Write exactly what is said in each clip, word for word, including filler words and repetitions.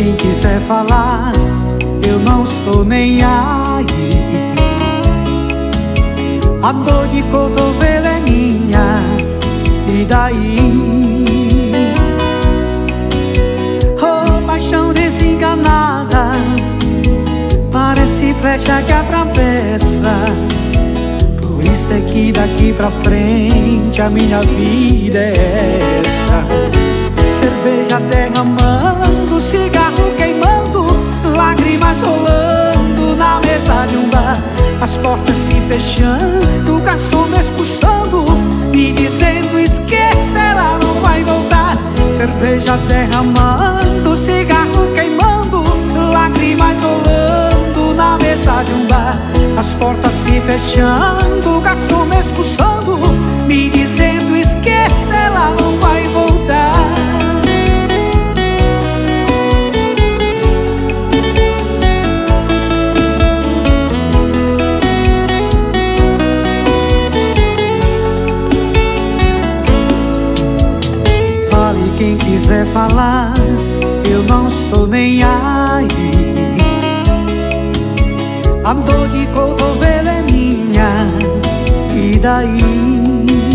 quem quiser falar, eu não estou nem aí. A dor de cotovelo é minha, e daí? Oh, paixão desenganada, parece flecha que atravessa. Por isso é que daqui pra frente a minha vida é essa. Cerveja derramando, cigarro queimando, lágrimas rolando na mesa de um bar. As portas se fechando, o garçom me expulsando, me dizendo esqueça, ela não vai voltar. Cerveja derramando, cigarro queimando, lágrimas rolando na mesa de um bar. As portas se fechando, o garçom me expulsando, me dizendo esqueça, ela não vai voltar. Quem quiser falar, eu não estou nem aí. A dor de cotovelo é minha, e daí?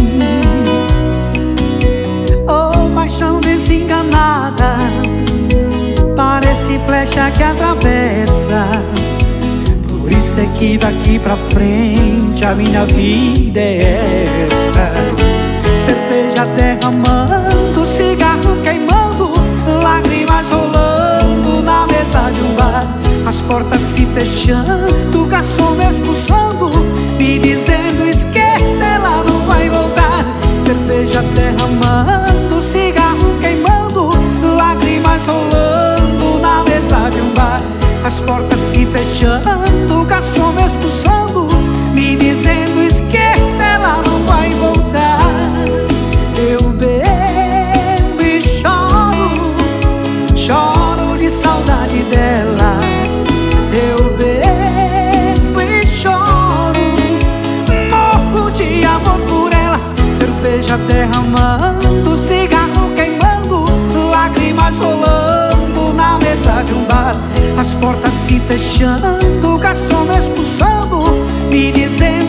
Oh, paixão desenganada, parece flecha que atravessa. Por isso é que daqui pra frente a minha vida é essa. Cerveja derramando, cigarro queimando, lágrimas rolando na mesa de um bar. As portas se fechando, o garçom me expulsando, me dizendo esqueça, ela não vai voltar. Cerveja derramando, cigarro queimando, lágrimas rolando na mesa de um bar. As portas se fechando, o garçom me expulsando, me dizendo esqueça, ela não vai voltar. Eu bebo e choro, choro de saudade dela. Eu bebo e choro, morro de amor por ela. Cerveja derramando, cigarro queimando, lágrimas rolando na mesa de um bar. As portas se fechando, o garçom me expulsando, me dizendo